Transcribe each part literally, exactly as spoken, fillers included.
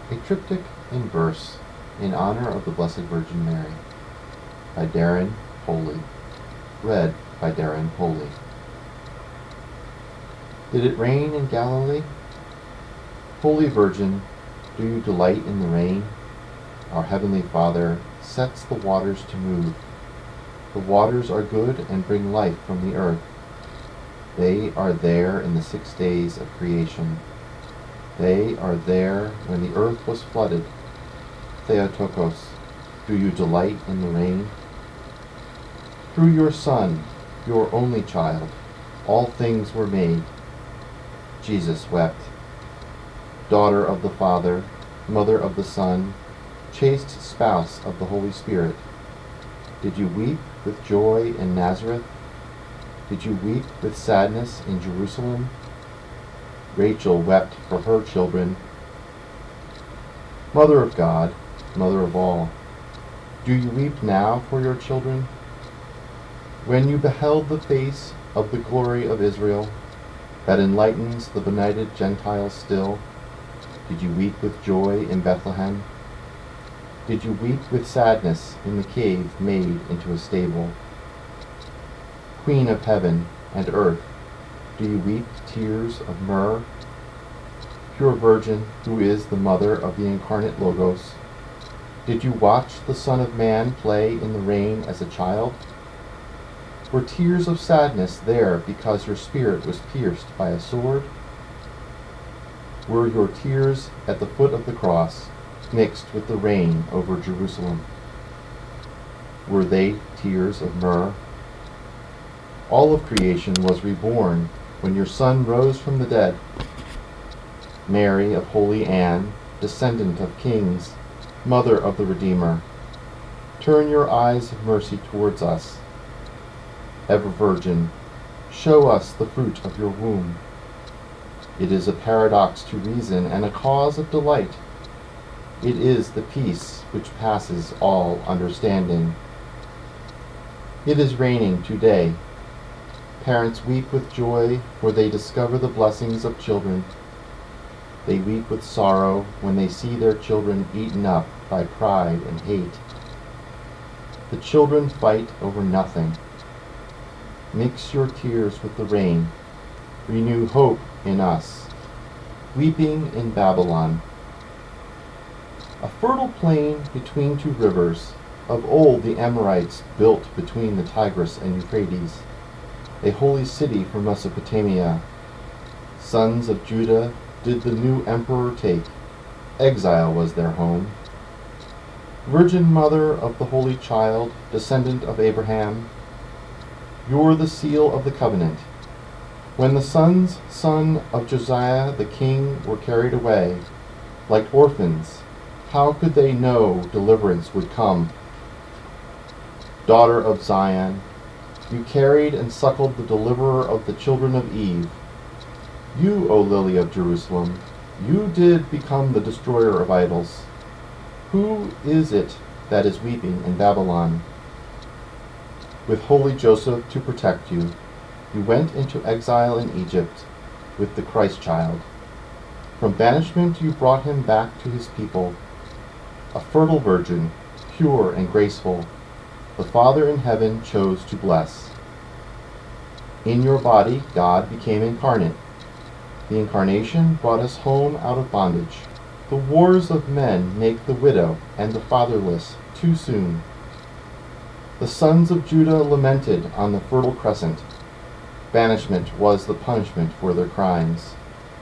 A triptych in verse in honor of the Blessed Virgin Mary, by Darren Holy. Read by Darren Holy. Did it rain in Galilee? Holy Virgin, do you delight in the rain? Our Heavenly Father sets the waters to move. The waters are good and bring life from the earth. They are there in the six days of creation. They are there when the earth was flooded. Theotokos, do you delight in the rain? Through your Son, your only child, all things were made. Jesus wept. Daughter of the Father, mother of the Son, chaste spouse of the Holy Spirit, did you weep with joy in Nazareth? Did you weep with sadness in Jerusalem? Rachel wept for her children. Mother of God, mother of all, do you weep now for your children? When you beheld the face of the glory of Israel, that enlightens the benighted Gentiles still, did you weep with joy in Bethlehem? Did you weep with sadness in the cave made into a stable? Queen of heaven and earth, do you weep tears of myrrh? Pure Virgin, who is the mother of the incarnate Logos, did you watch the Son of Man play in the rain as a child? Were tears of sadness there because your spirit was pierced by a sword? Were your tears at the foot of the cross mixed with the rain over Jerusalem? Were they tears of myrrh? All of creation was reborn when your Son rose from the dead. Mary of Holy Anne, descendant of kings, mother of the Redeemer, turn your eyes of mercy towards us. Ever Virgin, show us the fruit of your womb. It is a paradox to reason and a cause of delight. It is the peace which passes all understanding. It is raining today. Parents weep with joy, for they discover the blessings of children. They weep with sorrow when they see their children eaten up by pride and hate. The children fight over nothing. Mix your tears with the rain. Renew hope in us. Weeping in Babylon. A fertile plain between two rivers. Of old the Amorites built between the Tigris and Euphrates. A holy city for Mesopotamia. Sons of Judah did the new emperor take. Exile was their home. Virgin Mother of the Holy Child, descendant of Abraham, you're the seal of the covenant. When the sons, son of Josiah the king, were carried away, like orphans, how could they know deliverance would come? Daughter of Zion, you carried and suckled the deliverer of the children of Eve. You, O Lily of Jerusalem, you did become the destroyer of idols. Who is it that is weeping in Babylon? With holy Joseph to protect you, you went into exile in Egypt with the Christ child. From banishment you brought him back to his people. A fertile virgin, pure and graceful, the Father in heaven chose to bless. In your body God became incarnate. The incarnation brought us home out of bondage. The wars of men make the widow and the fatherless too soon. The sons of Judah lamented on the Fertile Crescent. Banishment was the punishment for their crimes.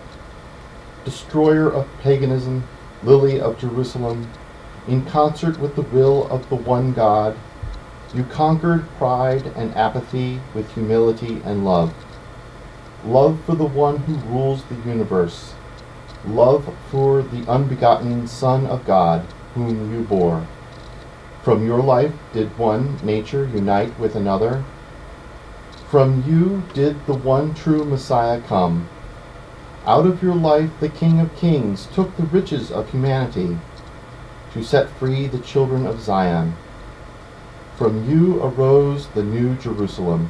Destroyer of paganism, Lily of Jerusalem, in concert with the will of the one God, you conquered pride and apathy with humility and love. Love for the one who rules the universe. Love for the unbegotten Son of God, whom you bore. From your life did one nature unite with another. From you did the one true Messiah come. Out of your life the King of Kings took the riches of humanity to set free the children of Zion. From you arose the new Jerusalem.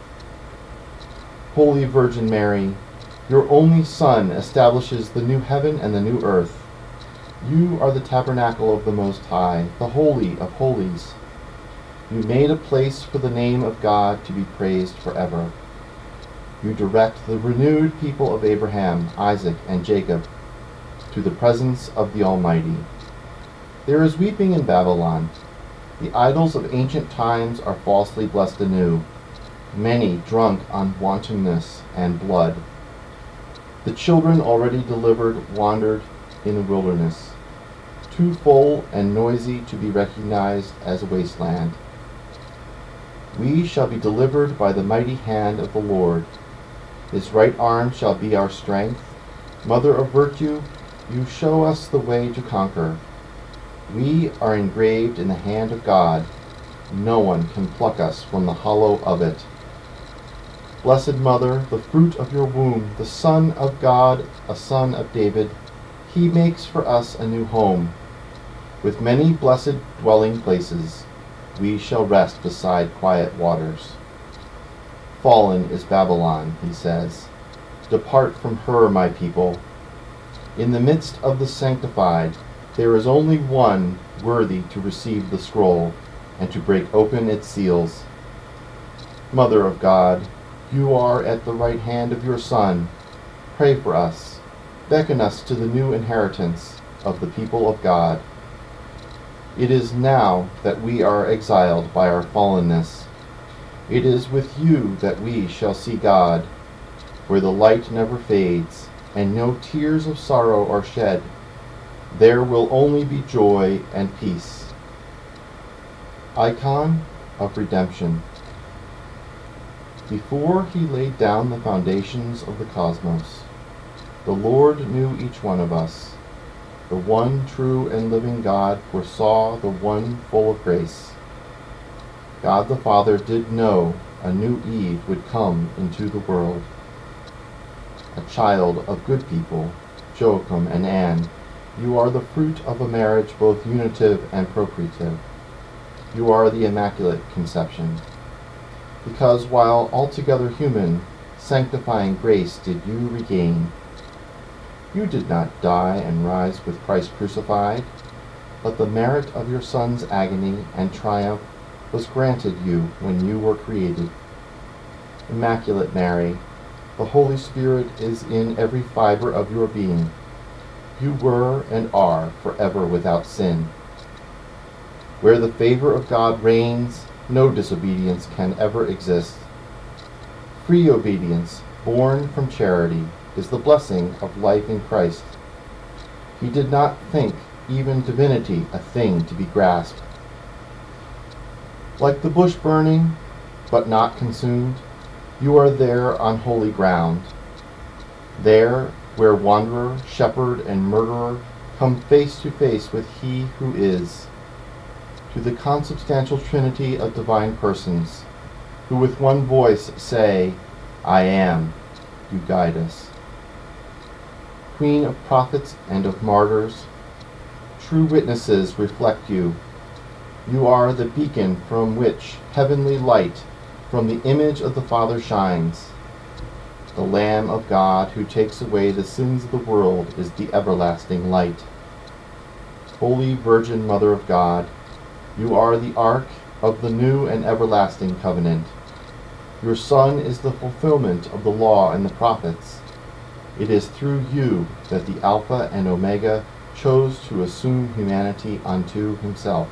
Holy Virgin Mary, your only Son establishes the new heaven and the new earth. You are the tabernacle of the Most High, the Holy of Holies. You made a place for the name of God to be praised forever. You direct the renewed people of Abraham, Isaac, and Jacob to the presence of the Almighty. There is weeping in Babylon. The idols of ancient times are falsely blessed anew, many drunk on wantonness and blood. The children already delivered wandered in the wilderness, too full and noisy to be recognized as a wasteland. We shall be delivered by the mighty hand of the Lord. His right arm shall be our strength. Mother of virtue, you show us the way to conquer. We are engraved in the hand of God. No one can pluck us from the hollow of it. Blessed Mother, the fruit of your womb, the Son of God, a son of David, he makes for us a new home. With many blessed dwelling places, we shall rest beside quiet waters. Fallen is Babylon, he says. Depart from her, my people. In the midst of the sanctified, there is only one worthy to receive the scroll and to break open its seals. Mother of God, you are at the right hand of your Son. Pray for us. Beckon us to the new inheritance of the people of God. It is now that we are exiled by our fallenness. It is with you that we shall see God, where the light never fades, and no tears of sorrow are shed. There will only be joy and peace. Icon of Redemption. Before he laid down the foundations of the cosmos, the Lord knew each one of us. The one true and living God foresaw the one full of grace. God the Father did know a new Eve would come into the world. A child of good people, Joachim and Anne, you are the fruit of a marriage both unitive and procreative. You are the Immaculate Conception. Because while altogether human, sanctifying grace did you regain. You did not die and rise with Christ crucified, but the merit of your Son's agony and triumph was granted you when you were created. Immaculate Mary, the Holy Spirit is in every fiber of your being. You were and are forever without sin. Where the favor of God reigns, no disobedience can ever exist. Free obedience, born from charity, is the blessing of life in Christ. He did not think even divinity a thing to be grasped. Like the bush burning, but not consumed, you are there on holy ground. There, where wanderer, shepherd, and murderer come face to face with He who is. To the consubstantial Trinity of divine persons, who with one voice say, I am, you guide us. Queen of prophets and of martyrs, true witnesses reflect you. You are the beacon from which heavenly light from the image of the Father shines. The Lamb of God who takes away the sins of the world is the everlasting light. Holy Virgin Mother of God, you are the ark of the new and everlasting covenant. Your Son is the fulfillment of the law and the prophets. It is through you that the Alpha and Omega chose to assume humanity unto himself.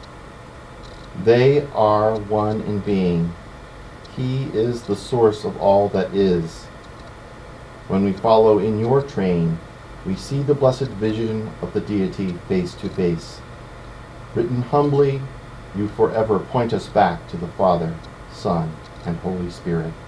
They are one in being. He is the source of all that is. When we follow in your train, we see the blessed vision of the deity face to face. Written humbly, you forever point us back to the Father, Son, and Holy Spirit.